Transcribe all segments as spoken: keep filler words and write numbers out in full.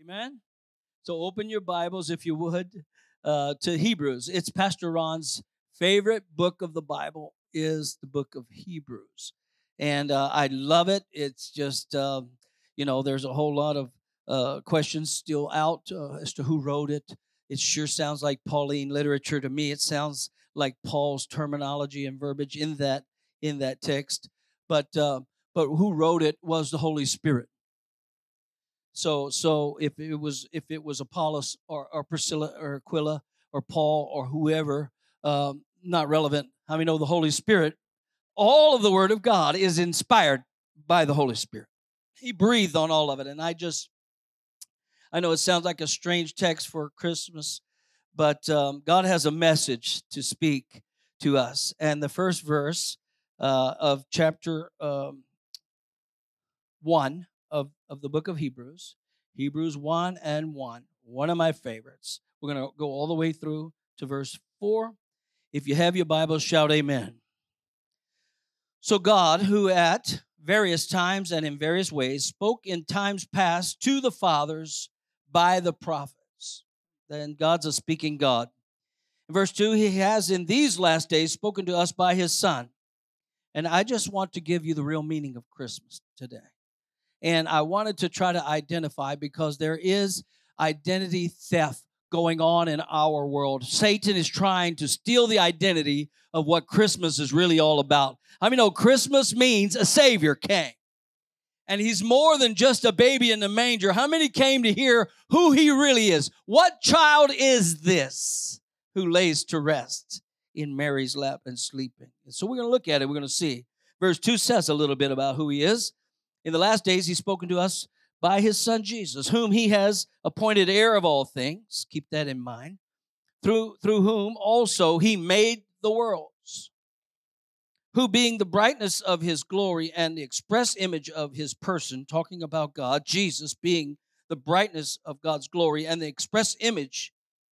Amen. So open your Bibles, if you would, uh, to Hebrews. It's Pastor Ron's favorite book of the Bible is the book of Hebrews. And uh, I love it. It's just, um, you know, there's a whole lot of uh, questions still out uh, as to who wrote it. It sure sounds like Pauline literature to me. It sounds like Paul's terminology and verbiage in that in that text. But uh, but who wrote it was the Holy Spirit. So, so if it was if it was Apollos or, or Priscilla or Aquila or Paul or whoever, um, not relevant. How many know the Holy Spirit? All of the Word of God is inspired by the Holy Spirit. He breathed on all of it, and I just I know it sounds like a strange text for Christmas, but um, God has a message to speak to us. And the first verse uh, of chapter um, one of, of the book of Hebrews, Hebrews one and one, one of my favorites. We're going to go all the way through to verse four. If you have your Bible, shout amen. So God, who at various times and in various ways spoke in times past to the fathers by the prophets. Then God's a speaking God. In verse two, he has in these last days spoken to us by his Son. And I just want to give you the real meaning of Christmas today. And I wanted to try to identify because there is identity theft going on in our world. Satan is trying to steal the identity of what Christmas is really all about. I mean, no, Christmas means a Savior came. And he's more than just a baby in the manger. How many came to hear who he really is? What child is this who lays to rest in Mary's lap and sleeping? And so we're going to look at it. We're going to see. Verse two says a little bit about who he is. In the last days, he's spoken to us by his Son, Jesus, whom he has appointed heir of all things. Keep that in mind. Through, through whom also he made the worlds, who being the brightness of his glory and the express image of his person, talking about God, Jesus being the brightness of God's glory and the express image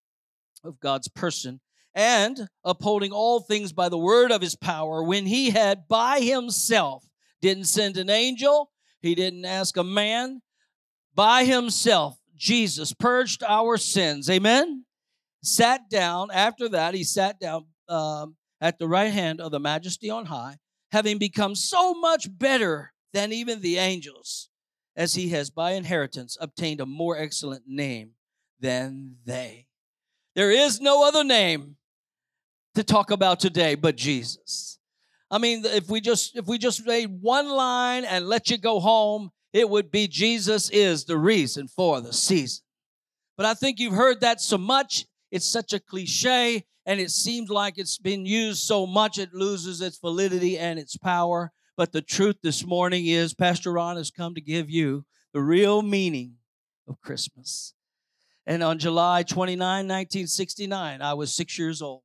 of God's person, and upholding all things by the word of his power, when he had by himself, didn't send an angel, he didn't ask a man. By himself, Jesus purged our sins. Amen? Sat down. After that, he sat down um, at the right hand of the Majesty on high, having become so much better than even the angels, as he has by inheritance obtained a more excellent name than they. There is no other name to talk about today but Jesus. I mean, if we just if we just made one line and let you go home, it would be Jesus is the reason for the season. But I think you've heard that so much. It's such a cliche, and it seems like it's been used so much it loses its validity and its power. But the truth this morning is Pastor Ron has come to give you the real meaning of Christmas. And on July twenty-ninth, nineteen sixty-nine, I was six years old,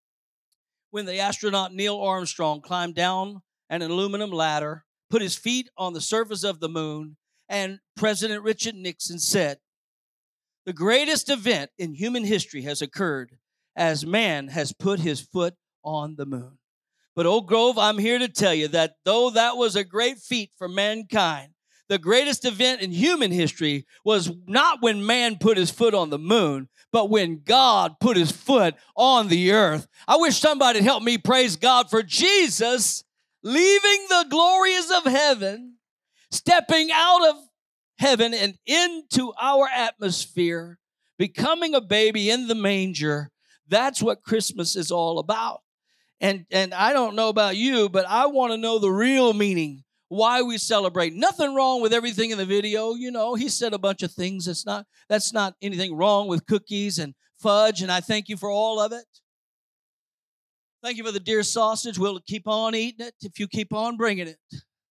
when the astronaut Neil Armstrong climbed down an aluminum ladder, put his feet on the surface of the moon, and President Richard Nixon said, "The greatest event in human history has occurred as man has put his foot on the moon." But Oak Grove, I'm here to tell you that though that was a great feat for mankind, the greatest event in human history was not when man put his foot on the moon, but when God put his foot on the earth. I wish somebody would help me praise God for Jesus leaving the glories of heaven, stepping out of heaven and into our atmosphere, becoming a baby in the manger. That's what Christmas is all about. And, and I don't know about you, but I want to know the real meaning, why we celebrate. Nothing wrong with everything in the video. You know, he said a bunch of things. That's not, that's not anything wrong with cookies and fudge, and I thank you for all of it. Thank you for the deer sausage. We'll keep on eating it if you keep on bringing it.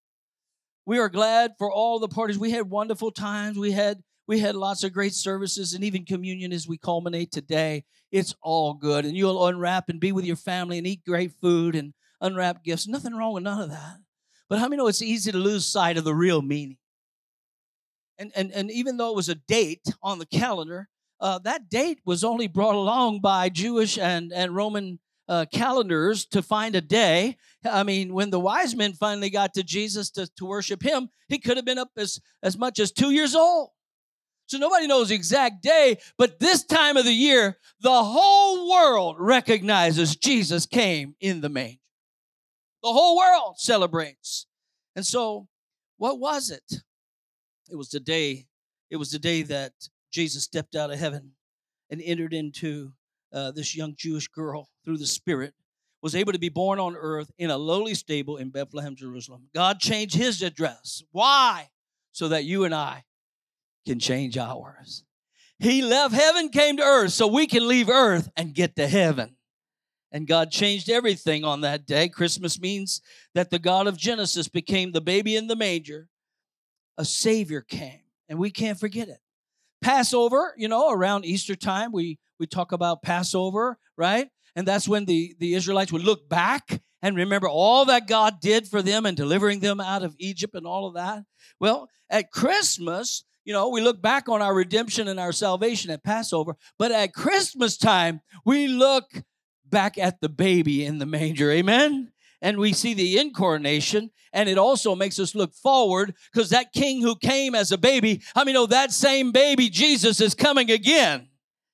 We are glad for all the parties. We had wonderful times. We had we had lots of great services, and even communion as we culminate today. It's all good, and you'll unwrap and be with your family and eat great food and unwrap gifts. Nothing wrong with none of that. But how many know it's easy to lose sight of the real meaning? And, and, and even though it was a date on the calendar, uh, that date was only brought along by Jewish and, and Roman uh, calendars to find a day. I mean, when the wise men finally got to Jesus to, to worship him, he could have been up as, as much as two years old. So nobody knows the exact day, but this time of the year, the whole world recognizes Jesus came in the manger. The whole world celebrates. And so, what was it? It was the day, it was the day that Jesus stepped out of heaven and entered into uh, this young Jewish girl through the Spirit, was able to be born on earth in a lowly stable in Bethlehem, Jerusalem. God changed his address. Why? So that you and I can change ours. He left heaven, came to earth, so we can leave earth and get to heaven. And God changed everything on that day. Christmas means that the God of Genesis became the baby in the manger. A Savior came, and we can't forget it. Passover, you know, around Easter time, we, we talk about Passover, right? And that's when the, the Israelites would look back and remember all that God did for them and delivering them out of Egypt and all of that. Well, at Christmas, you know, we look back on our redemption and our salvation at Passover, but at Christmas time, we look back at the baby in the manger, amen? And we see the incarnation, and it also makes us look forward because that king who came as a baby, I mean, oh, that same baby, Jesus, is coming again.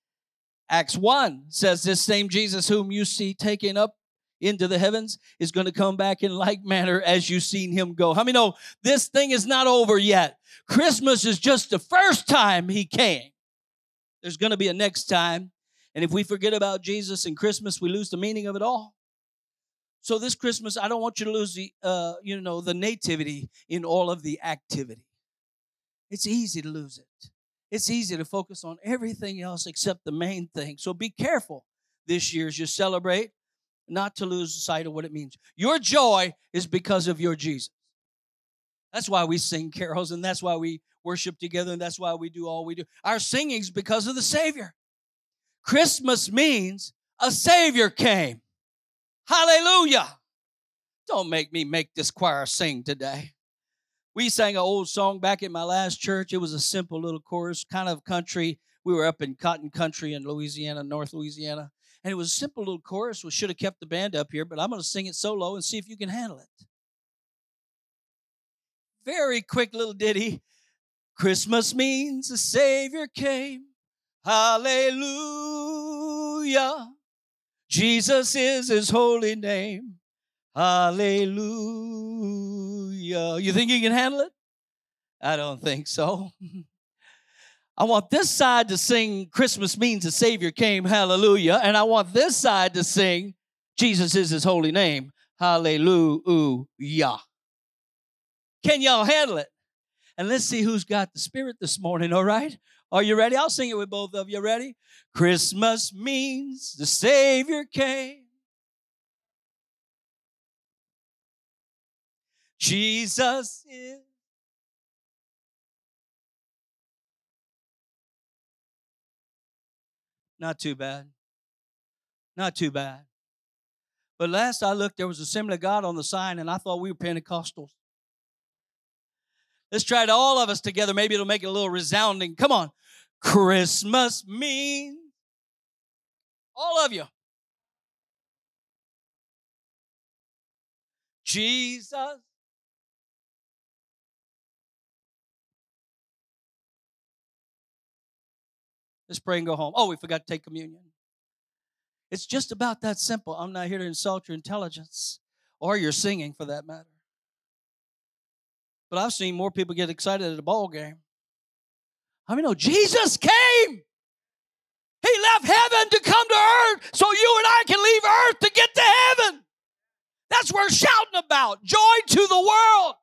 Acts one says this same Jesus whom you see taken up into the heavens is going to come back in like manner as you've seen him go. How many know this thing is not over yet? Christmas is just the first time he came. There's going to be a next time. And if we forget about Jesus and Christmas, we lose the meaning of it all. So this Christmas, I don't want you to lose the, uh, you know, the nativity in all of the activity. It's easy to lose it. It's easy to focus on everything else except the main thing. So be careful this year as you celebrate, not to lose sight of what it means. Your joy is because of your Jesus. That's why we sing carols, and that's why we worship together, and that's why we do all we do. Our singing is because of the Savior. Christmas means a Savior came. Hallelujah. Don't make me make this choir sing today. We sang an old song back in my last church. It was a simple little chorus, kind of country. We were up in cotton country in Louisiana, North Louisiana. And it was a simple little chorus. We should have kept the band up here, but I'm going to sing it solo and see if you can handle it. Very quick little ditty. Christmas means the Savior came. Hallelujah. Jesus is his holy name. Hallelujah. You think you can handle it? I don't think so. I want this side to sing Christmas means the Savior came, hallelujah. And I want this side to sing Jesus is his holy name, hallelujah. Can y'all handle it? And let's see who's got the Spirit this morning, all right? Are you ready? I'll sing it with both of you. Ready? Christmas means the Savior came. Jesus is. Not too bad. Not too bad. But last I looked, there was Assembly of God on the sign, and I thought we were Pentecostals. Let's try it, all of us together. Maybe it'll make it a little resounding. Come on. Christmas means. All of you. Jesus. Let's pray and go home. Oh, we forgot to take communion. It's just about that simple. I'm not here to insult your intelligence or your singing for that matter. But I've seen more people get excited at a ball game. How many know Jesus came? He left heaven to come to earth so you and I can leave earth to get to heaven. That's what we're shouting about. Joy to the world.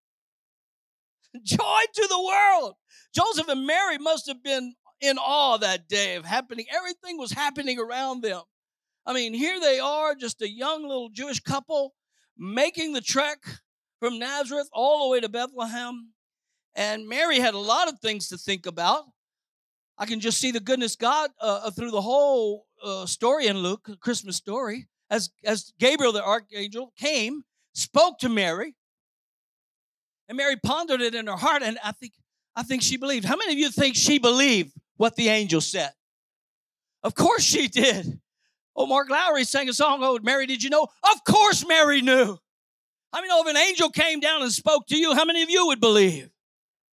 Joy to the world. Joseph and Mary must have been in awe that day of happening. Everything was happening around them. I mean, here they are, just a young little Jewish couple making the trek from Nazareth all the way to Bethlehem. And Mary had a lot of things to think about. I can just see the goodness of God uh, through the whole uh, story in Luke, Christmas story, as, as Gabriel the archangel came, spoke to Mary, and Mary pondered it in her heart, and I think, I think she believed. How many of you think she believed what the angel said? Of course she did. Oh, Mark Lowry sang a song, oh, Mary, did you know? Of course Mary knew. I mean, if an angel came down and spoke to you, how many of you would believe?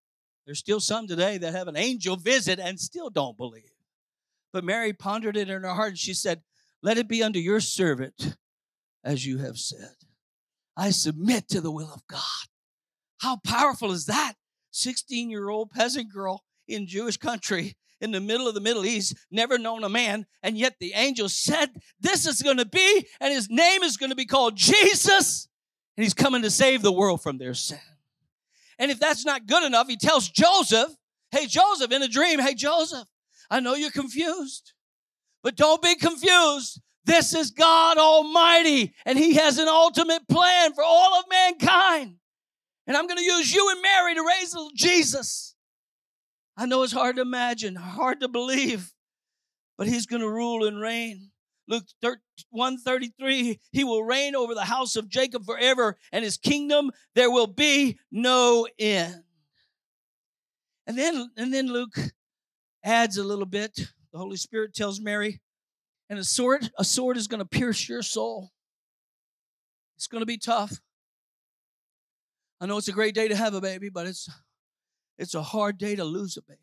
There's still some today that have an angel visit and still don't believe. But Mary pondered it in her heart, and she said, let it be unto your servant as you have said. I submit to the will of God. How powerful is that? sixteen-year-old peasant girl in Jewish country in the middle of the Middle East, never known a man, and yet the angel said, this is going to be, and his name is going to be called Jesus, and he's coming to save the world from their sin. And if that's not good enough, he tells Joseph, hey, Joseph, in a dream, hey, Joseph, I know you're confused, but don't be confused. This is God Almighty, and he has an ultimate plan for all of mankind. And I'm going to use you and Mary to raise little Jesus. I know it's hard to imagine, hard to believe, but he's going to rule and reign. Luke one thirty-three, he will reign over the house of Jacob forever, and his kingdom there will be no end. And then, and then Luke adds a little bit. The Holy Spirit tells Mary, and a sword, a sword is going to pierce your soul. It's going to be tough. I know it's a great day to have a baby, but it's it's a hard day to lose a baby.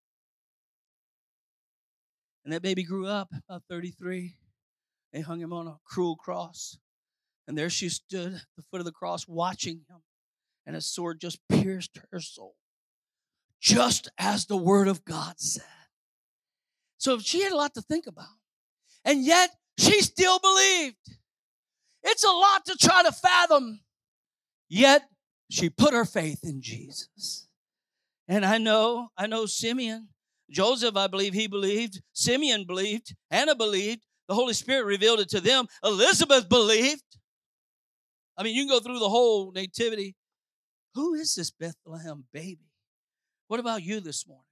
And that baby grew up about thirty-three. They hung him on a cruel cross. And there she stood at the foot of the cross watching him. And a sword just pierced her soul. Just as the word of God said. So she had a lot to think about. And yet, she still believed. It's a lot to try to fathom. Yet, she put her faith in Jesus. And I know, I know Simeon, Joseph, I believe he believed. Simeon believed. Hannah believed. The Holy Spirit revealed it to them. Elizabeth believed. I mean, you can go through the whole nativity. Who is this Bethlehem baby? What about you this morning?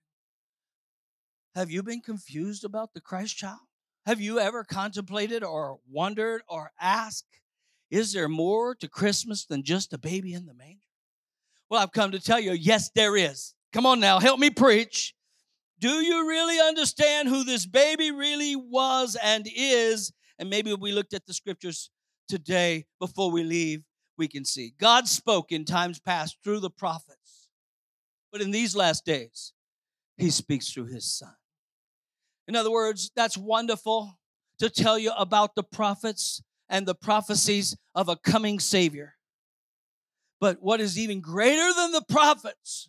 Have you been confused about the Christ child? Have you ever contemplated or wondered or asked, is there more to Christmas than just a baby in the manger? Well, I've come to tell you, yes, there is. Come on now, help me preach. Do you really understand who this baby really was and is? And maybe if we looked at the scriptures today before we leave, we can see. God spoke in times past through the prophets. But in these last days, he speaks through his son. In other words, that's wonderful to tell you about the prophets and the prophecies of a coming Savior. But what is even greater than the prophets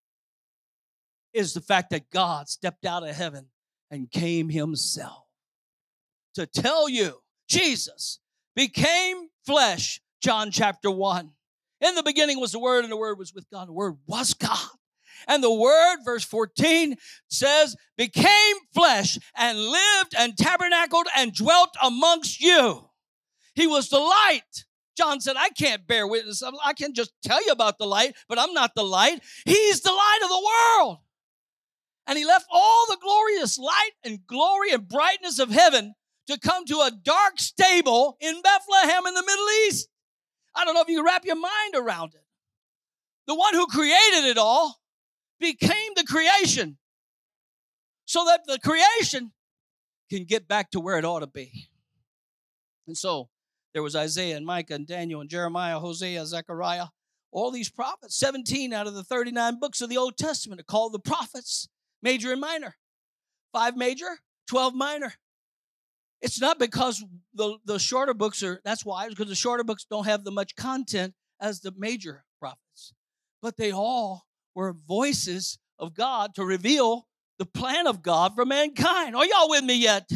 is the fact that God stepped out of heaven and came himself to tell you Jesus became flesh, John chapter one. In the beginning was the Word, and the Word was with God. The Word was God. And the Word, verse fourteen, says, became flesh and lived and tabernacled and dwelt amongst you. He was the light. John said, I can't bear witness. I can just tell you about the light, but I'm not the light. He's the light of the world. And he left all the glorious light and glory and brightness of heaven to come to a dark stable in Bethlehem in the Middle East. I don't know if you can wrap your mind around it. The one who created it all became the creation so that the creation can get back to where it ought to be. And so there was Isaiah and Micah and Daniel and Jeremiah, Hosea, Zechariah, all these prophets. seventeen out of the thirty-nine books of the Old Testament are called the prophets, major and minor. Five major, twelve minor. It's not because the, the shorter books are, that's why, because the shorter books don't have the much content as the major prophets. But they all were voices of God to reveal the plan of God for mankind. Are y'all with me yet?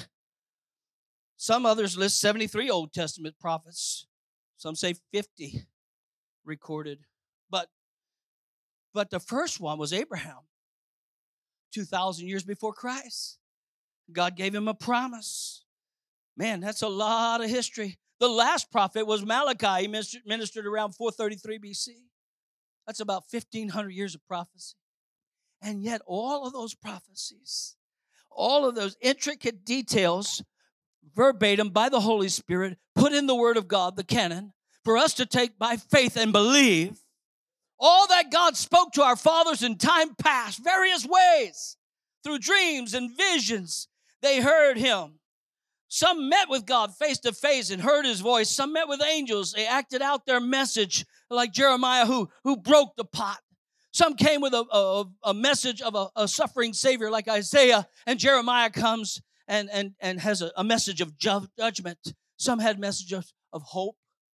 Some others list seventy-three Old Testament prophets. Some say fifty recorded. But, but the first one was Abraham, two thousand years before Christ. God gave him a promise. Man, that's a lot of history. The last prophet was Malachi. He ministered, ministered around four thirty-three B C. That's about fifteen hundred years of prophecy. And yet all of those prophecies, all of those intricate details, verbatim by the Holy Spirit, put in the Word of God, the canon, for us to take by faith and believe. All that God spoke to our fathers in time past, various ways, through dreams and visions, they heard him. Some met with God face to face and heard his voice. Some met with angels. They acted out their message like Jeremiah who, who broke the pot. Some came with a, a, a message of a, a suffering Savior like Isaiah, and Jeremiah comes and, and, and has a, a message of ju- judgment. Some had messages of hope.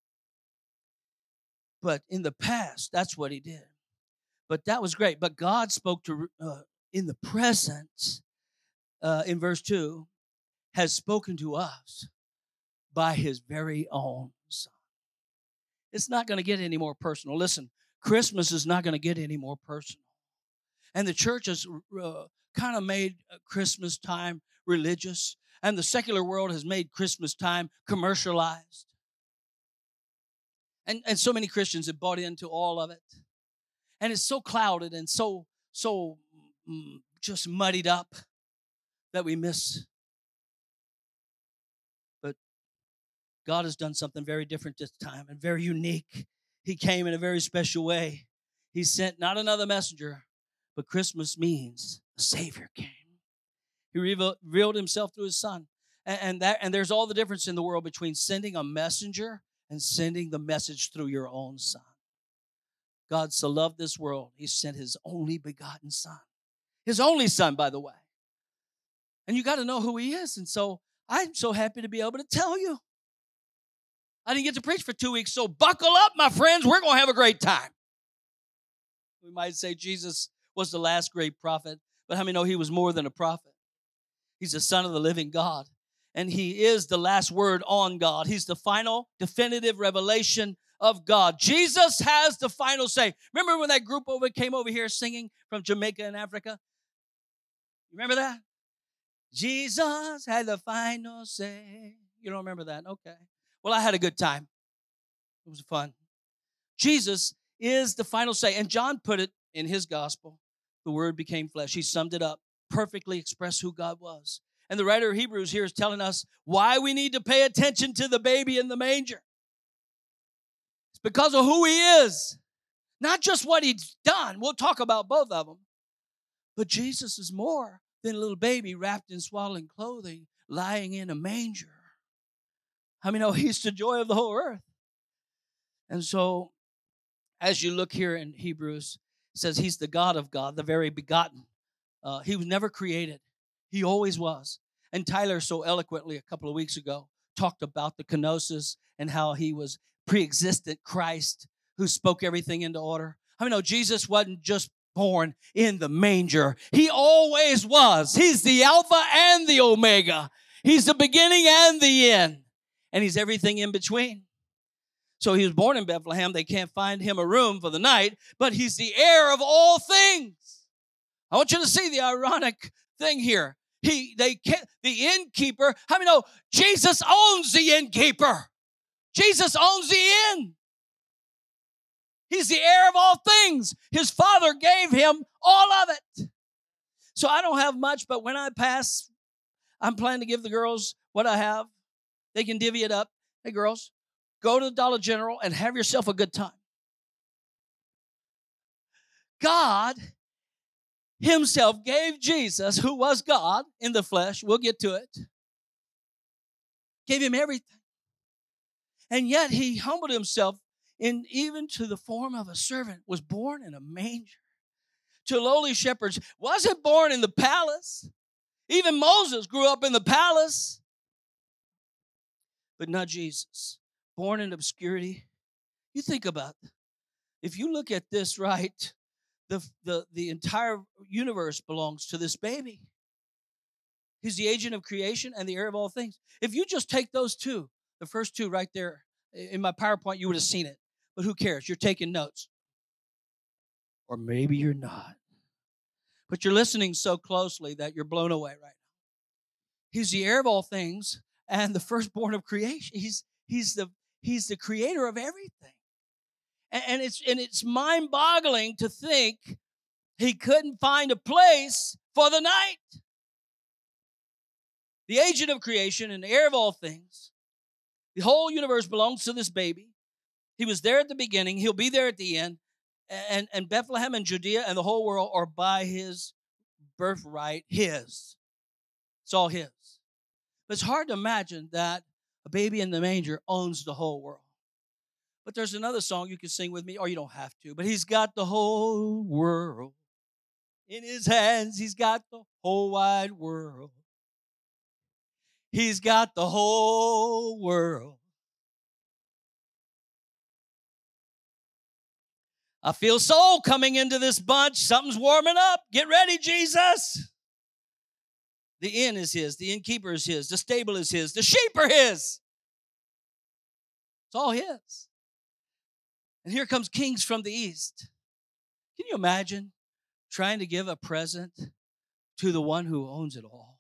But in the past, that's what he did. But that was great. But God spoke to, uh, in the present, uh, in verse two, has spoken to us by his very own Son. It's not going to get any more personal. Listen, Christmas is not going to get any more personal. And the church has uh, kind of made Christmas time religious, and the secular world has made Christmas time commercialized. And, and so many Christians have bought into all of it. And it's so clouded and so, so mm, just muddied up that we miss. But God has done something very different this time and very unique. He came in a very special way. He sent not another messenger, but Christmas means a Savior came. He revealed himself through his Son. And, and, that, and there's all the difference in the world between sending a messenger and sending the message through your own Son. God so loved this world, he sent his only begotten Son. His only Son, by the way. And you got to know who he is. And so I'm so happy to be able to tell you. I didn't get to preach for two weeks, so buckle up, my friends. We're going to have a great time. We might say Jesus was the last great prophet, but how many know he was more than a prophet? He's the Son of the living God, and he is the last word on God. He's the final, definitive revelation of God. Jesus has the final say. Remember when that group over came over here singing from Jamaica and Africa? You remember that? Jesus had the final say. You don't remember that? Okay. Well, I had a good time. It was fun. Jesus is the final say. And John put it in his gospel. The word became flesh. He summed it up, perfectly expressed who God was. And the writer of Hebrews here is telling us why we need to pay attention to the baby in the manger. It's because of who he is, not just what he's done. We'll talk about both of them. But Jesus is more than a little baby wrapped in swaddling clothing, lying in a manger. I mean, oh, he's the joy of the whole earth. And so, as you look here in Hebrews, it says he's the God of God, the very begotten. Uh, he was never created. He always was. And Tyler so eloquently a couple of weeks ago talked about the kenosis and how he was pre-existent Christ who spoke everything into order. I mean, no, Jesus wasn't just born in the manger. He always was. He's the Alpha and the Omega. He's the beginning and the end. And he's everything in between. So he was born in Bethlehem. They can't find him a room for the night, but he's the heir of all things. I want you to see the ironic thing here. He, they can't, the innkeeper, how many know Jesus owns the innkeeper? Jesus owns the inn. He's the heir of all things. His Father gave him all of it. So I don't have much, but when I pass, I'm planning to give the girls what I have. They can divvy it up. Hey, girls, go to the Dollar General and have yourself a good time. God himself gave Jesus, who was God in the flesh, we'll get to it, gave him everything. And yet he humbled himself in even to the form of a servant, was born in a manger. To lowly shepherds, wasn't born in the palace. Even Moses grew up in the palace. But not Jesus. Born in obscurity. You think about it. If you look at this right, the, the, the entire universe belongs to this baby. He's the agent of creation and the heir of all things. If you just take those two, the first two right there, in my PowerPoint, you would have seen it. But who cares? You're taking notes. Or maybe you're not. But you're listening so closely that you're blown away right now. He's the heir of all things and the firstborn of creation. He's, he's, the, he's the creator of everything. And, and it's, and it's mind-boggling to think he couldn't find a place for the night. The agent of creation and the heir of all things. The whole universe belongs to this baby. He was there at the beginning. He'll be there at the end. And, and Bethlehem and Judea and the whole world are by his birthright his. It's all his. But it's hard to imagine that a baby in the manger owns the whole world. But there's another song you can sing with me, or you don't have to. But he's got the whole world in his hands. He's got the whole wide world. He's got the whole world. I feel soul coming into this bunch. Something's warming up. Get ready, Jesus. The inn is his. The innkeeper is his. The stable is his. The sheep are his. It's all his. And here comes kings from the east. Can you imagine trying to give a present to the one who owns it all?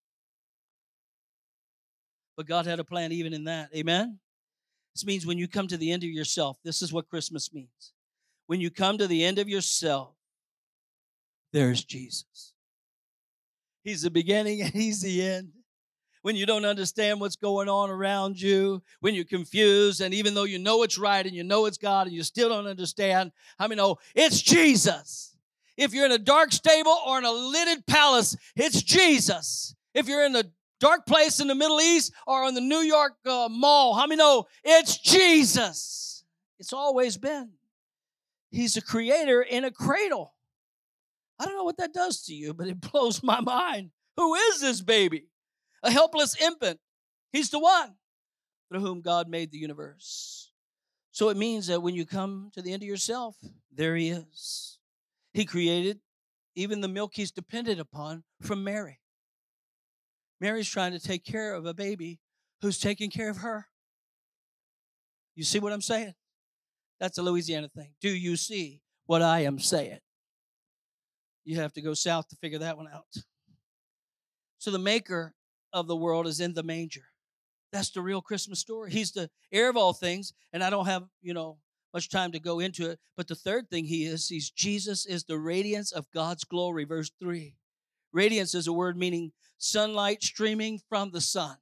But God had a plan even in that. Amen? This means when you come to the end of yourself, this is what Christmas means. When you come to the end of yourself, there's Jesus. He's the beginning and he's the end. When you don't understand what's going on around you, when you're confused, and even though you know it's right and you know it's God and you still don't understand, how many know it's Jesus? If you're in a dark stable or in a lighted palace, it's Jesus. If you're in a dark place in the Middle East or in the New York uh, Mall, how many know it's Jesus? It's always been. He's a creator in a cradle. I don't know what that does to you, but it blows my mind. Who is this baby? A helpless infant. He's the one through whom God made the universe. So it means that when you come to the end of yourself, there he is. He created even the milk he's dependent upon from Mary. Mary's trying to take care of a baby who's taking care of her. You see what I'm saying? That's a Louisiana thing. Do you see what I am saying? You have to go south to figure that one out. So the maker of the world is in the manger. That's the real Christmas story. He's the heir of all things, and I don't have, you know, much time to go into it. But the third thing he is, he's Jesus is the radiance of God's glory. Verse three. Radiance is a word meaning sunlight streaming from the sun.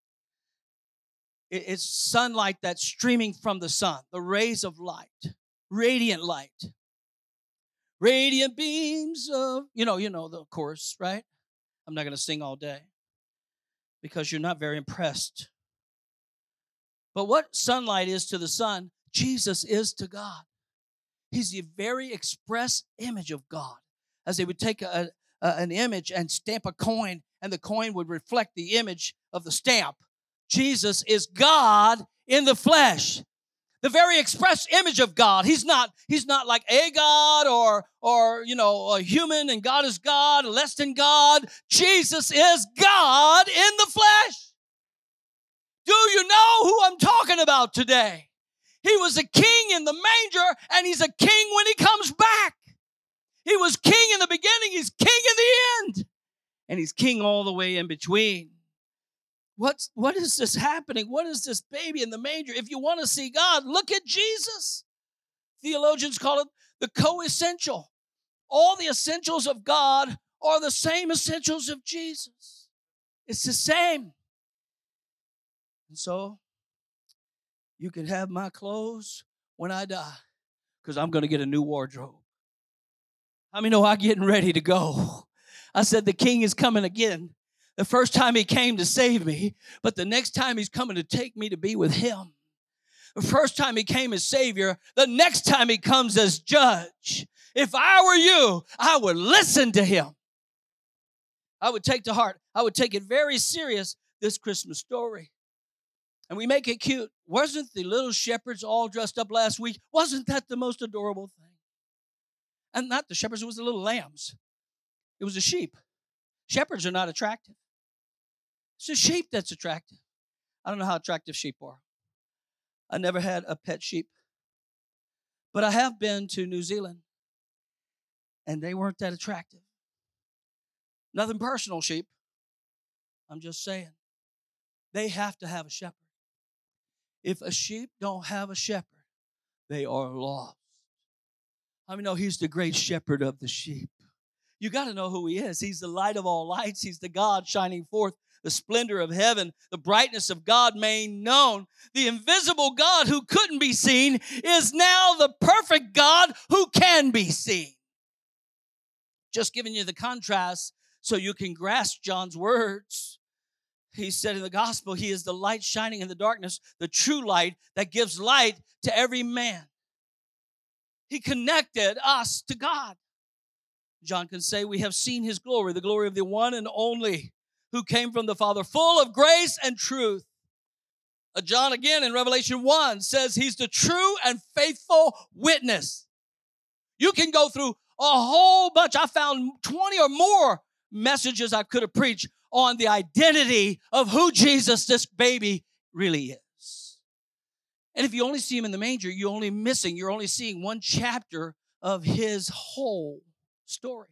It's sunlight that's streaming from the sun, the rays of light, radiant light. Radiant beams of, you know, you know the chorus, right? I'm not going to sing all day because you're not very impressed. But what sunlight is to the sun, Jesus is to God. He's the very express image of God. As they would take a, a, an image and stamp a coin, and the coin would reflect the image of the stamp. Jesus is God in the flesh. The very express image of God. He's not, he's not like a God or, or, you know, a human and God is God, less than God. Jesus is God in the flesh. Do you know who I'm talking about today? He was a king in the manger, and he's a king when he comes back. He was king in the beginning, he's king in the end, and he's king all the way in between. What's, what is this happening? What is this baby in the manger? If you want to see God, look at Jesus. Theologians call it the co-essential. All the essentials of God are the same essentials of Jesus. It's the same. And so, you can have my clothes when I die, because I'm going to get a new wardrobe. How many know I'm getting ready to go? I said the king is coming again. The first time he came to save me, but the next time he's coming to take me to be with him. The first time he came as Savior, the next time he comes as judge. If I were you, I would listen to him. I would take to heart, I would take it very serious, this Christmas story. And we make it cute. Wasn't the little shepherds all dressed up last week? Wasn't that the most adorable thing? And not the shepherds, it was the little lambs. It was the sheep. Shepherds are not attractive. It's the sheep that's attractive. I don't know how attractive sheep are. I never had a pet sheep. But I have been to New Zealand, and they weren't that attractive. Nothing personal, sheep. I'm just saying. They have to have a shepherd. If a sheep don't have a shepherd, they are lost. I mean, no, he's the great shepherd of the sheep. You got to know who he is. He's the light of all lights. He's the God shining forth the splendor of heaven, the brightness of God made known. The invisible God who couldn't be seen is now the perfect God who can be seen. Just giving you the contrast so you can grasp John's words. He said in the gospel, he is the light shining in the darkness, the true light that gives light to every man. He connected us to God. John can say, we have seen his glory, the glory of the one and only who came from the Father, full of grace and truth. Uh, John again in Revelation one says he's the true and faithful witness. You can go through a whole bunch. I found twenty or more messages I could have preached on the identity of who Jesus, this baby, really is. And if you only see him in the manger, you're only missing, you're only seeing one chapter of his whole story.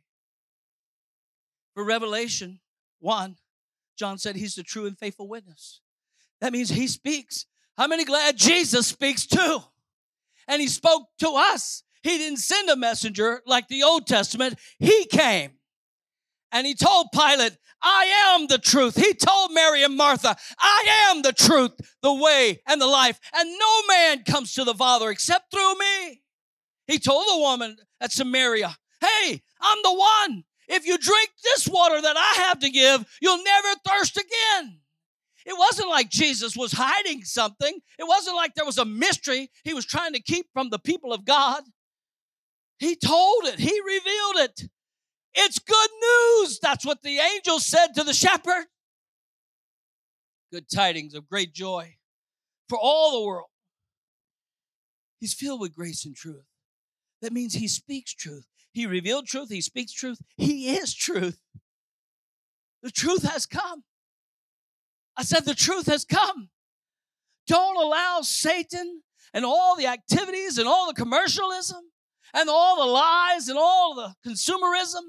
For Revelation one, John said he's the true and faithful witness. That means he speaks. How many glad Jesus speaks too? And he spoke to us. He didn't send a messenger like the Old Testament. He came. And he told Pilate, I am the truth. He told Mary and Martha, I am the truth, the way, and the life. And no man comes to the Father except through me. He told the woman at Samaria, hey, I'm the one. If you drink this water that I have to give, you'll never thirst again. It wasn't like Jesus was hiding something. It wasn't like there was a mystery he was trying to keep from the people of God. He told it. He revealed it. It's good news. That's what the angel said to the shepherd. Good tidings of great joy for all the world. He's filled with grace and truth. That means he speaks truth. He revealed truth. He speaks truth. He is truth. The truth has come. I said the truth has come. Don't allow Satan and all the activities and all the commercialism and all the lies and all the consumerism.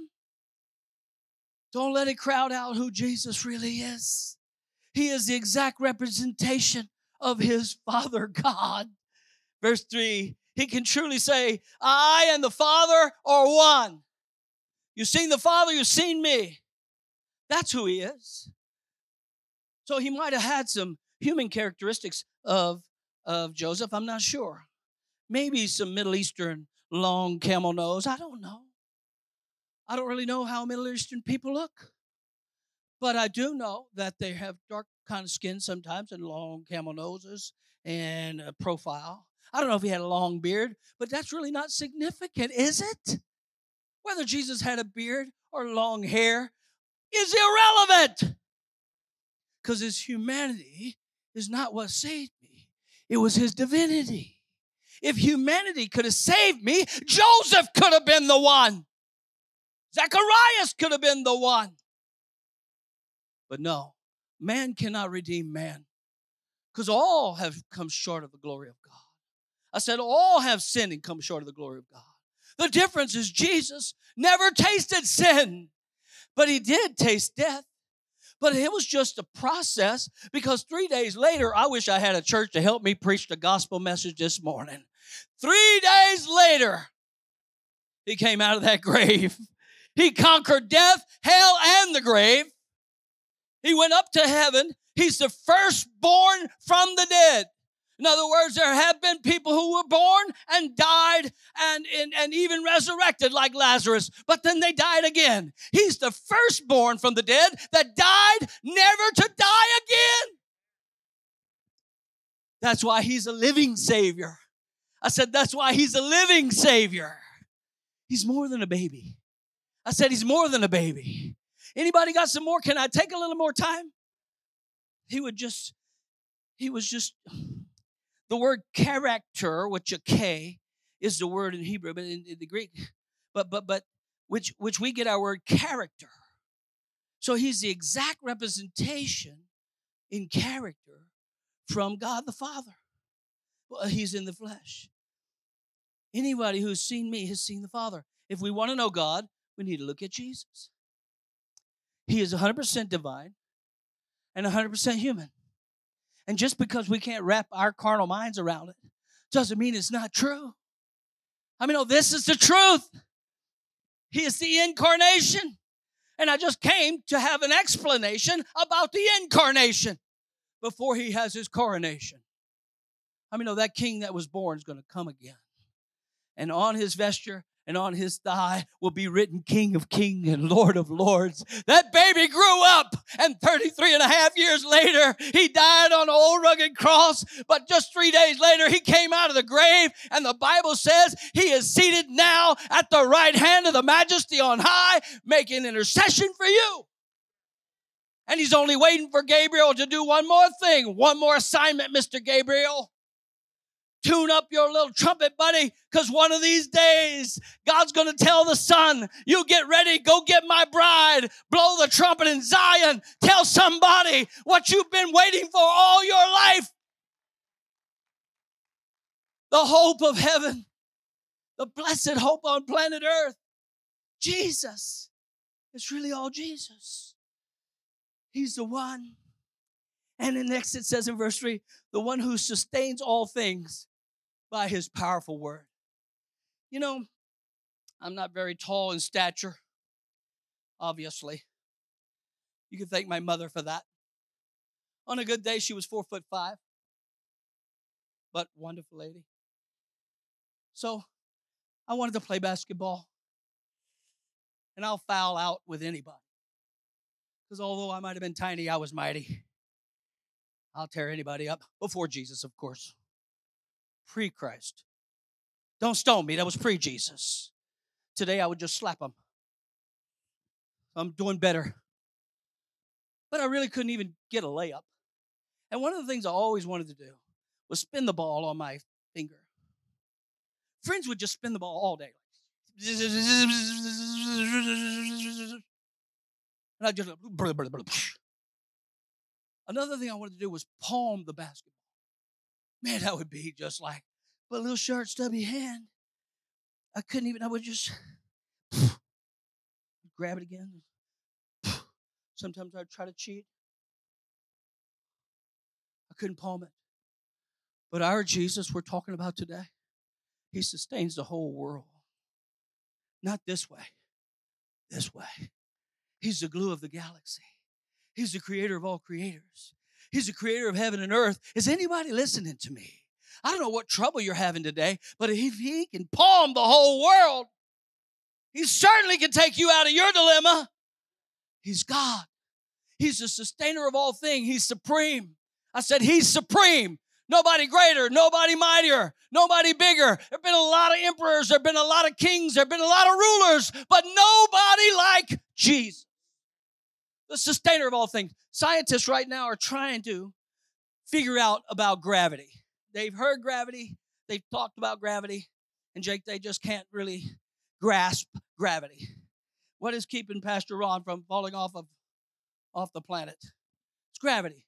Don't let it crowd out who Jesus really is. He is the exact representation of his Father God. Verse three, he can truly say, I and the Father are one. You've seen the Father, you've seen me. That's who he is. So he might have had some human characteristics of, of Joseph. I'm not sure. Maybe some Middle Eastern long camel nose. I don't know. I don't really know how Middle Eastern people look. But I do know that they have dark kind of skin sometimes and long camel noses and a profile. I don't know if he had a long beard, but that's really not significant, is it? Whether Jesus had a beard or long hair is irrelevant. Because his humanity is not what saved me. It was his divinity. If humanity could have saved me, Joseph could have been the one. Zacharias could have been the one. But no, man cannot redeem man. Because all have come short of the glory of God. I said all have sinned and come short of the glory of God. The difference is Jesus never tasted sin. But he did taste death. But it was just a process because three days later, I wish I had a church to help me preach the gospel message this morning. Three days later, he came out of that grave. He conquered death, hell, and the grave. He went up to heaven. He's the firstborn from the dead. In other words, there have been people who were born and died and, and, and even resurrected like Lazarus, but then they died again. He's the firstborn from the dead that died never to die again. That's why he's a living Savior. I said, that's why he's a living Savior. He's more than a baby. I said, he's more than a baby. Anybody got some more? Can I take a little more time? He would just, he was just... The word character, which a K is the word in Hebrew, but in, in the Greek, but but but which which we get our word character. So he's the exact representation in character from God the Father. Well, he's in the flesh. Anybody who's seen me has seen the Father. If we want to know God, we need to look at Jesus. He is one hundred percent divine and one hundred percent human. And just because we can't wrap our carnal minds around it doesn't mean it's not true. I mean, oh, this is the truth. He is the incarnation. And I just came to have an explanation about the incarnation before he has his coronation. I mean, oh, that king that was born is going to come again. And on his vesture and on his thigh will be written King of Kings and Lord of Lords. That baby grew up And thirty-three and a half years later, he died on an old rugged cross. But just three days later, he came out of the grave. And the Bible says he is seated now at the right hand of the Majesty on high, making intercession for you. And he's only waiting for Gabriel to do one more thing, one more assignment, Mister Gabriel. Tune up your little trumpet, buddy, because one of these days, God's going to tell the sun, you get ready, go get my bride, blow the trumpet in Zion, tell somebody what you've been waiting for all your life. The hope of heaven, the blessed hope on planet earth, Jesus. It's really all Jesus. He's the one. And then next it says in verse three, the one who sustains all things by his powerful word. You know, I'm not very tall in stature, obviously. You can thank my mother for that. On a good day, she was four foot five, but wonderful lady. So I wanted to play basketball, and I'll foul out with anybody. Because although I might have been tiny, I was mighty. I'll tear anybody up. Before Jesus, of course. Pre-Christ. Don't stone me. That was pre-Jesus. Today, I would just slap them. I'm doing better. But I really couldn't even get a layup. And one of the things I always wanted to do was spin the ball on my finger. Friends would just spin the ball all day. And I just... Another thing I wanted to do was palm the basketball. Man, that would be just like, but a little short, stubby hand. I couldn't even, I would just grab it again. Sometimes I'd try to cheat. I couldn't palm it. But our Jesus we're talking about today, he sustains the whole world. Not this way, this way. He's the glue of the galaxy. He's the creator of all creators. He's the creator of heaven and earth. Is anybody listening to me? I don't know what trouble you're having today, but if he can palm the whole world, he certainly can take you out of your dilemma. He's God. He's the sustainer of all things. He's supreme. I said he's supreme. Nobody greater, nobody mightier, nobody bigger. There have been a lot of emperors. There have been a lot of kings. There have been a lot of rulers, but nobody like Jesus. The sustainer of all things. Scientists right now are trying to figure out about gravity. They've heard gravity. They've talked about gravity. And Jake, they just can't really grasp gravity. What is keeping Pastor Ron from falling off of off the planet? It's gravity.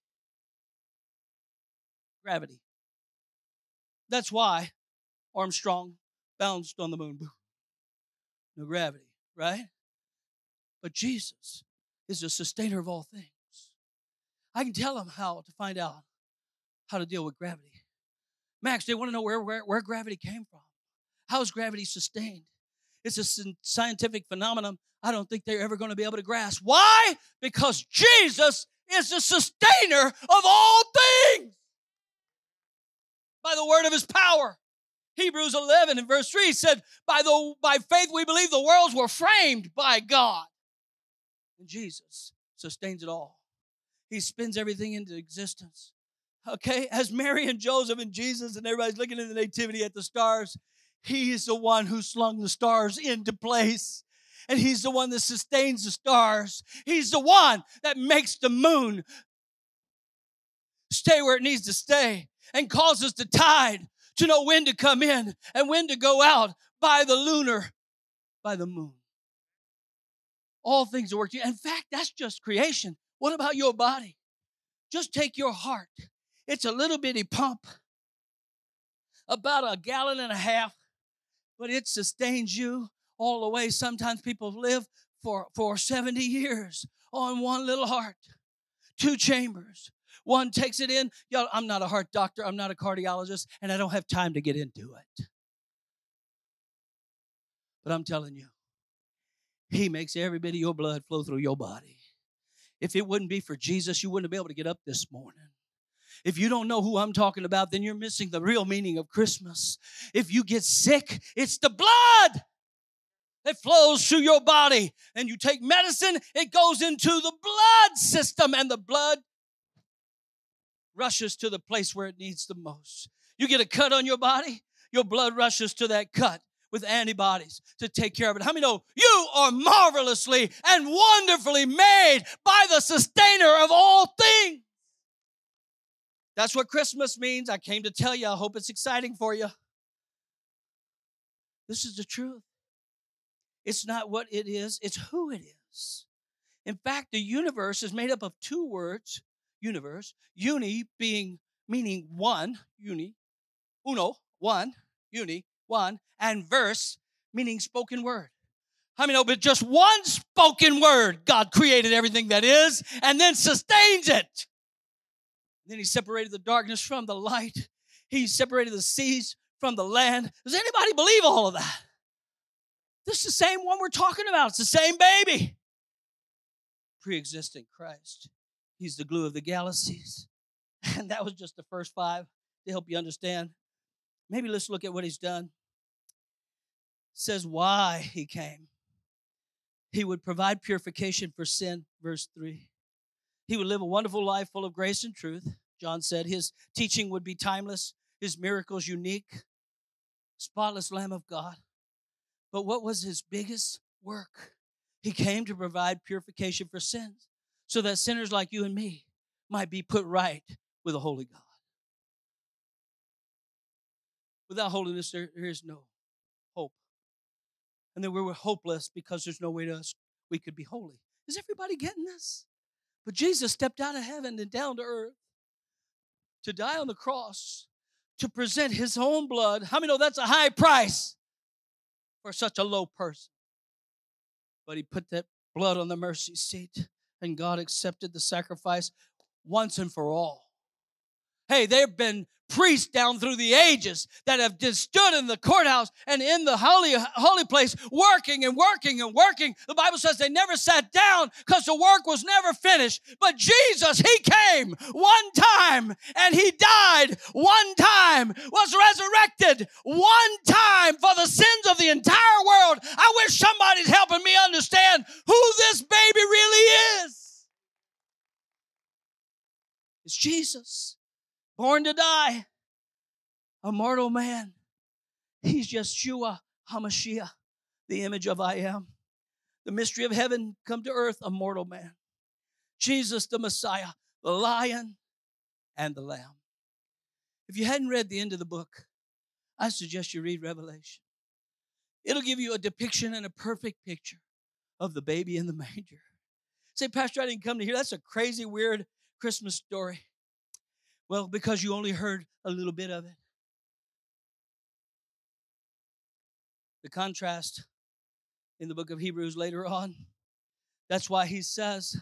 Gravity. That's why Armstrong bounced on the moon. No gravity, right? But Jesus is the sustainer of all things. I can tell them how to find out how to deal with gravity. Max, they want to know where, where, where gravity came from. How is gravity sustained? It's a scientific phenomenon I don't think they're ever going to be able to grasp. Why? Because Jesus is the sustainer of all things by the word of his power. Hebrews eleven and verse three said, by, the, by faith we believe the worlds were framed by God. And Jesus sustains it all. He spins everything into existence. Okay? As Mary and Joseph and Jesus and everybody's looking in the nativity at the stars, he is the one who slung the stars into place. And he's the one that sustains the stars. He's the one that makes the moon stay where it needs to stay and causes the tide to know when to come in and when to go out by the lunar, by the moon. All things are working. In fact, that's just creation. What about your body? Just take your heart. It's a little bitty pump, about a gallon and a half, but it sustains you all the way. Sometimes people live for, for seventy years on one little heart, two chambers. One takes it in. Y'all, I'm not a heart doctor. I'm not a cardiologist, and I don't have time to get into it. But I'm telling you, he makes every bit of your blood flow through your body. If it wouldn't be for Jesus, you wouldn't be able to get up this morning. If you don't know who I'm talking about, then you're missing the real meaning of Christmas. If you get sick, it's the blood It flows through your body. And you take medicine, it goes into the blood system, and the blood rushes to the place where it needs the most. You get a cut on your body, your blood rushes to that cut with antibodies to take care of it. How many know you are marvelously and wonderfully made by the sustainer of all things? That's what Christmas means. I came to tell you. I hope it's exciting for you. This is the truth. It's not what it is, it's who it is. In fact, the universe is made up of two words. Universe, uni being meaning one, uni, uno, one, uni, one, and verse meaning spoken word. How many know, but just one spoken word, God created everything that is and then sustains it. Then he separated the darkness from the light. He separated the seas from the land. Does anybody believe all of that? This is the same one we're talking about. It's the same baby. Pre-existent Christ. He's the glue of the galaxies. And that was just the first five to help you understand. Maybe let's look at what he's done. It says why he came. He would provide purification for sin, verse three. He would live a wonderful life full of grace and truth. John said his teaching would be timeless, his miracles unique, spotless Lamb of God. But what was his biggest work? He came to provide purification for sins so that sinners like you and me might be put right with a holy God. Without holiness, there, there is no hope. And then we were hopeless because there's no way to us we could be holy. Is everybody getting this? But Jesus stepped out of heaven and down to earth to die on the cross, to present his own blood. How many know that's a high price for such a low person? But he put that blood on the mercy seat, and God accepted the sacrifice once and for all. Hey, there have been priests down through the ages that have just stood in the courthouse and in the holy, holy place working and working and working. The Bible says they never sat down because the work was never finished. But Jesus, he came one time and he died one time, was resurrected one time for the sins of the entire world. I wish somebody's helping me understand who this baby really is. It's Jesus. Born to die, a mortal man. He's Yeshua HaMashiach, the image of I am. The mystery of heaven come to earth, a mortal man. Jesus the Messiah, the lion and the lamb. If you hadn't read the end of the book, I suggest you read Revelation. It'll give you a depiction and a perfect picture of the baby in the manger. Say, Pastor, I didn't come to hear. That's a crazy, weird Christmas story. Well, because you only heard a little bit of it. The contrast in the book of Hebrews later on, that's why he says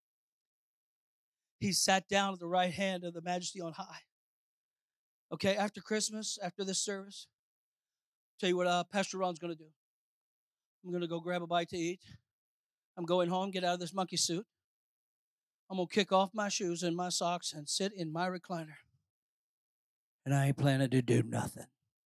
he sat down at the right hand of the Majesty on high. Okay, after Christmas, after this service, tell you what uh, Pastor Ron's going to do. I'm going to go grab a bite to eat. I'm going home, get out of this monkey suit. I'm going to kick off my shoes and my socks and sit in my recliner. And I ain't planning to do nothing.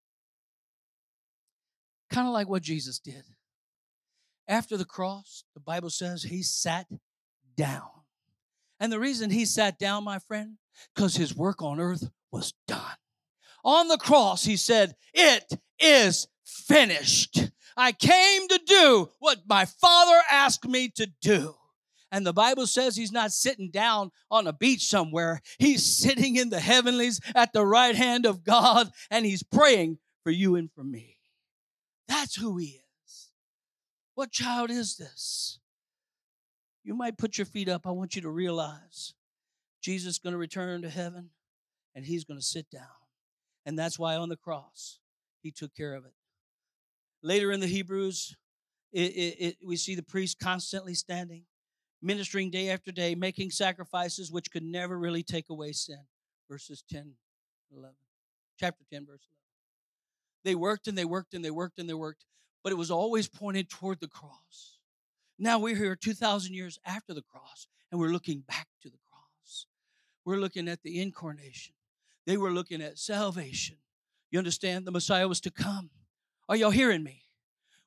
Kind of like what Jesus did. After the cross, the Bible says he sat down. And the reason he sat down, my friend, because his work on earth was done. On the cross, he said, it is finished. I came to do what my Father asked me to do. And the Bible says he's not sitting down on a beach somewhere. He's sitting in the heavenlies at the right hand of God, and he's praying for you and for me. That's who he is. What child is this? You might put your feet up. I want you to realize Jesus is going to return to heaven, and he's going to sit down. And that's why on the cross, he took care of it. Later in the Hebrews, it, it, it, we see the priest constantly standing, ministering day after day, making sacrifices which could never really take away sin. Verses ten, eleven. Chapter ten, verse eleven. They worked and they worked and they worked and they worked, but it was always pointed toward the cross. Now we're here two thousand years after the cross, and we're looking back to the cross. We're looking at the incarnation. They were looking at salvation. You understand? The Messiah was to come. Are y'all hearing me?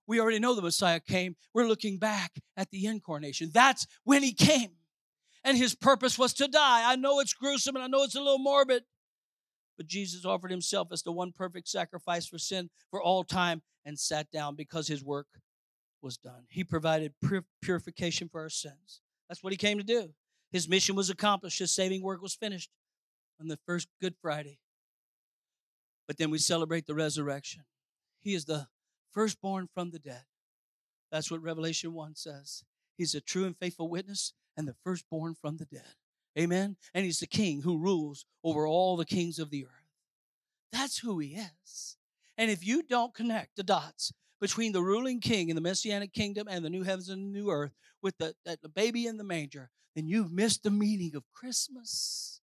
We already know the Messiah came. We're looking back at the incarnation. That's when he came. And his purpose was to die. I know it's gruesome and I know it's a little morbid, but Jesus offered himself as the one perfect sacrifice for sin for all time and sat down because his work was done. He provided pur- purification for our sins. That's what he came to do. His mission was accomplished. His saving work was finished on the first Good Friday. But then we celebrate the resurrection. He is the firstborn from the dead. That's what Revelation one says. He's a true and faithful witness and the firstborn from the dead. Amen? And he's the king who rules over all the kings of the earth. That's who he is. And if you don't connect the dots between the ruling king in the Messianic kingdom and the new heavens and the new earth with the, the baby in the manger, then you've missed the meaning of Christmas.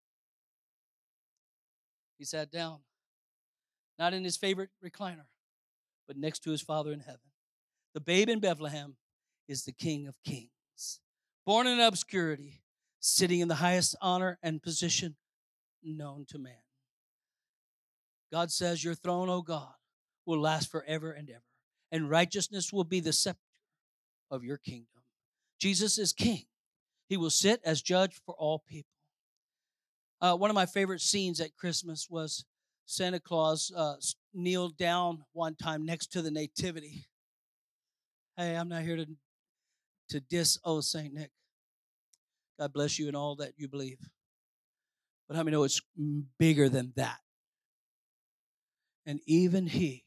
He sat down, not in his favorite recliner, but next to his Father in heaven. The babe in Bethlehem is the King of Kings, born in obscurity, sitting in the highest honor and position known to man. God says, your throne, O God, will last forever and ever, and righteousness will be the scepter of your kingdom. Jesus is king. He will sit as judge for all people. Uh, one of my favorite scenes at Christmas was Santa Claus uh, kneeled down one time next to the nativity. Hey, I'm not here to, to diss, oh, Saint Nick. God bless you in all that you believe. But how many know it's bigger than that? And even he,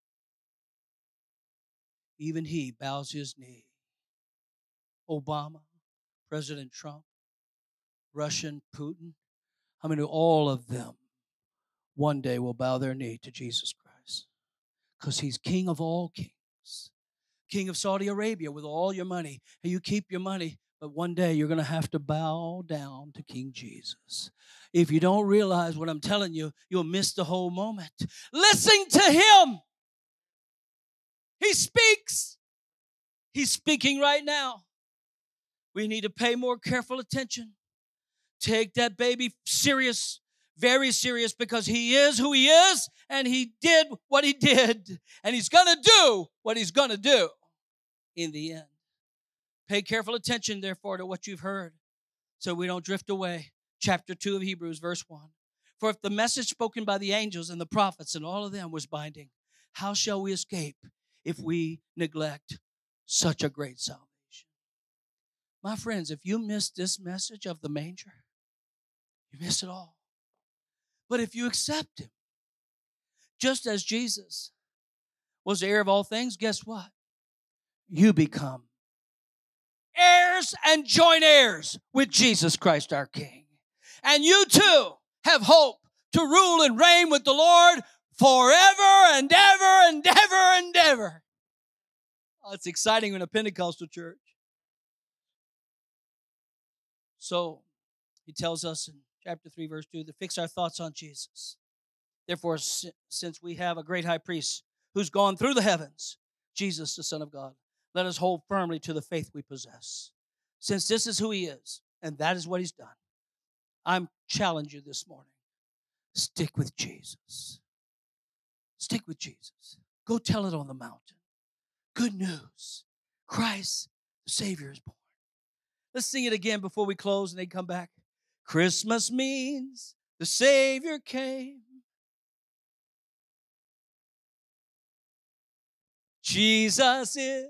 even he bows his knee. Obama, President Trump, Russian Putin, how many know all of them one day will bow their knee to Jesus Christ? Because he's king of all kings. King of Saudi Arabia with all your money. And you keep your money, but one day you're going to have to bow down to King Jesus. If you don't realize what I'm telling you, you'll miss the whole moment. Listen to him. He speaks. He's speaking right now. We need to pay more careful attention. Take that baby serious, very serious, because he is who he is, and he did what he did, and he's going to do what he's going to do in the end. Pay careful attention, therefore, to what you've heard so we don't drift away. Chapter two of Hebrews, verse one. For if the message spoken by the angels and the prophets and all of them was binding, how shall we escape if we neglect such a great salvation? My friends, if you miss this message of the manger, you miss it all. But if you accept him, just as Jesus was the heir of all things, guess what? You become heirs and joint heirs with Jesus Christ our King. And you too have hope to rule and reign with the Lord forever and ever and ever and ever. Oh, it's exciting in a Pentecostal church. So he tells us in chapter three, verse two, to fix our thoughts on Jesus. Therefore, since we have a great high priest who's gone through the heavens, Jesus, the Son of God, let us hold firmly to the faith we possess. Since this is who he is, and that is what he's done, I'm challenging you this morning. Stick with Jesus. Stick with Jesus. Go tell it on the mountain. Good news. Christ, the Savior, is born. Let's sing it again before we close and they come back. Christmas means the Savior came. Jesus is.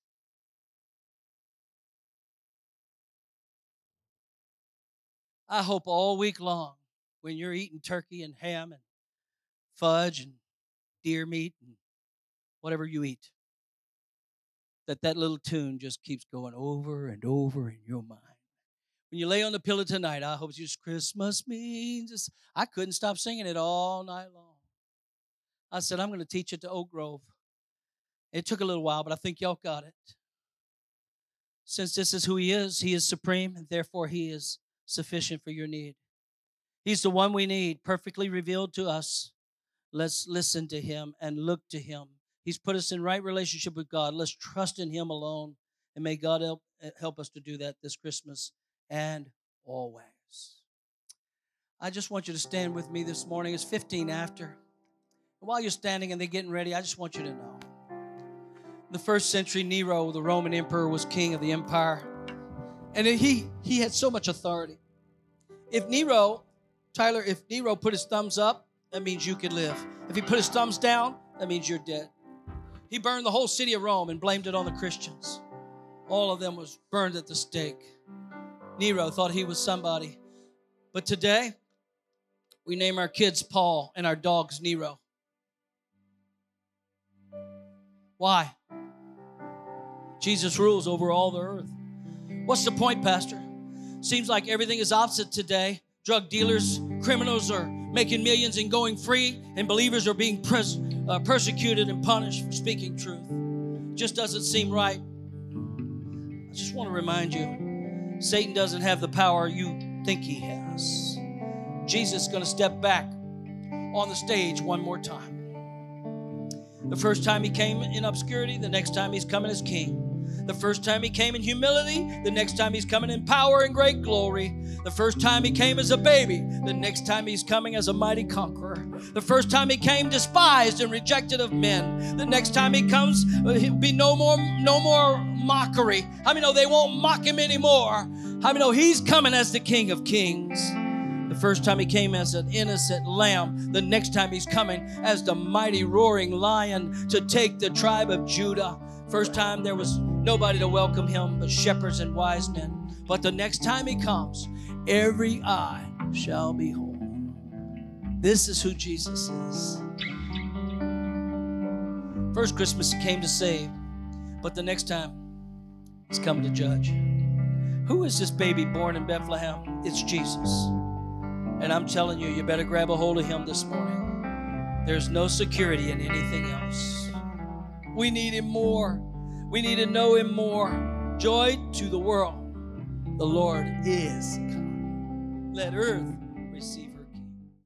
I hope all week long when you're eating turkey and ham and fudge and deer meat and whatever you eat, that that little tune just keeps going over and over in your mind. When you lay on the pillow tonight, I hope it's just Christmas means. It's, I couldn't stop singing it all night long. I said, I'm going to teach it to Oak Grove. It took a little while, but I think y'all got it. Since this is who he is, he is supreme, and therefore he is sufficient for your need. He's the one we need, perfectly revealed to us. Let's listen to him and look to him. He's put us in right relationship with God. Let's trust in him alone, and may God help, help us to do that this Christmas and always. I just want you to stand with me this morning. It's fifteen after. While you're standing and they're getting ready, I just want you to know In the first century, Nero, the Roman emperor, was king of the empire. And he, he had so much authority. If Nero, Tyler, if Nero put his thumbs up, that means you could live. If he put his thumbs down, that means you're dead. He burned the whole city of Rome and blamed it on the Christians. All of them was burned at the stake. Nero thought he was somebody. But today, we name our kids Paul and our dogs Nero. Why? Jesus rules over all the earth. What's the point, Pastor? Seems like everything is opposite today. Drug dealers, criminals are making millions and going free, and believers are being pres- uh, persecuted and punished for speaking truth. Just doesn't seem right. I just want to remind you, Satan doesn't have the power you think he has. Jesus is going to step back on the stage one more time. The first time he came in obscurity, the next time he's coming as king. The first time he came in humility, the next time he's coming in power and great glory. The first time he came as a baby, the next time he's coming as a mighty conqueror. The first time he came despised and rejected of men, the next time he comes, he'll be no more, no more mockery. How many know they won't mock him anymore? How many know he's coming as the King of Kings? The first time he came as an innocent lamb, the next time he's coming as the mighty roaring lion to take the tribe of Judah. First time there was nobody to welcome him but shepherds and wise men. But the next time he comes, every eye shall behold. This is who Jesus is. First Christmas he came to save, but the next time he's coming to judge. Who is this baby born in Bethlehem? It's Jesus. And I'm telling you, you better grab a hold of him this morning. There's no security in anything else. We need him more. We need to know him more. Joy to the world. The Lord is come. Let earth receive